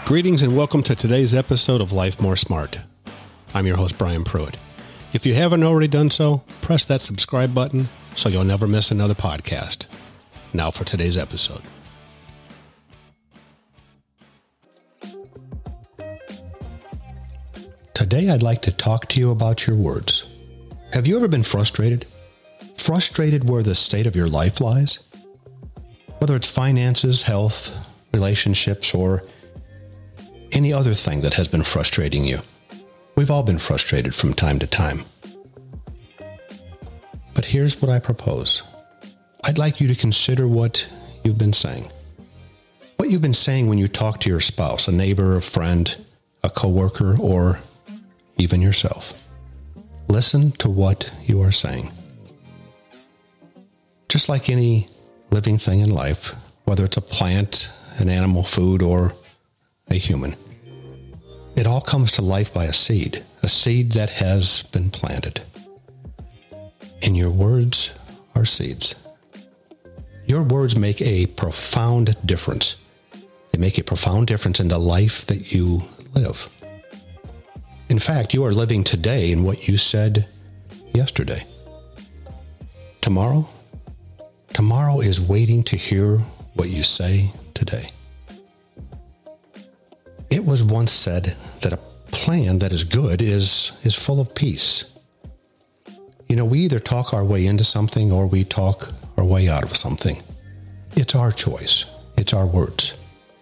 Greetings and welcome to today's episode of Life More Smart. I'm your host, Brian Pruitt. If you haven't already done so, press that subscribe button so you'll never miss another podcast. Now for today's episode. Today I'd like to talk to you about your words. Have you ever been frustrated? Frustrated where the state of your life lies? Whether it's finances, health, relationships, or any other thing that has been frustrating you. We've all been frustrated from time to time. But here's what I propose. I'd like you to consider what you've been saying. What you've been saying when you talk to your spouse, a neighbor, a friend, a coworker, or even yourself. Listen to what you are saying. Just like any living thing in life, whether it's a plant, an animal, food, or a human, it all comes to life by a seed that has been planted. And your words are seeds. Your words make a profound difference. They make a profound difference in the life that you live. In fact, you are living today in what you said yesterday. Tomorrow is waiting to hear what you say today. It was once said that a plan that is good is full of peace. You know, we either talk our way into something or we talk our way out of something. It's our choice. It's our words.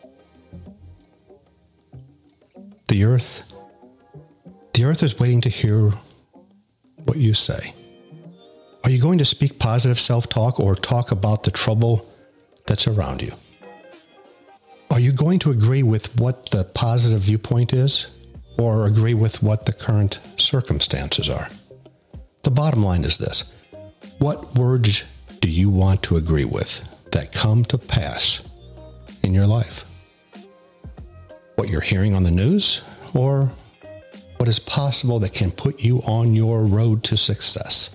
The earth is waiting to hear what you say. Are you going to speak positive self-talk or talk about the trouble that's around you? Are you going to agree with what the positive viewpoint is or agree with what the current circumstances are? The bottom line is this. What words do you want to agree with that come to pass in your life? What you're hearing on the news or what is possible that can put you on your road to success?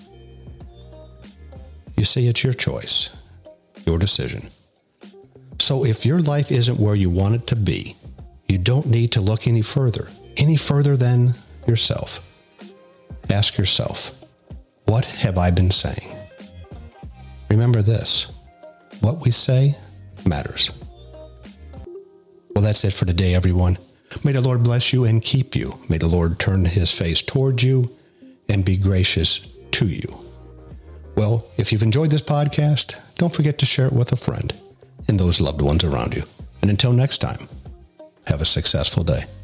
You see, it's your choice, your decision. So if your life isn't where you want it to be, you don't need to look any further than yourself. Ask yourself, what have I been saying? Remember this, what we say matters. Well, that's it for today, everyone. May the Lord bless you and keep you. May the Lord turn his face towards you and be gracious to you. Well, if you've enjoyed this podcast, don't forget to share it with a friend and those loved ones around you. And until next time, have a successful day.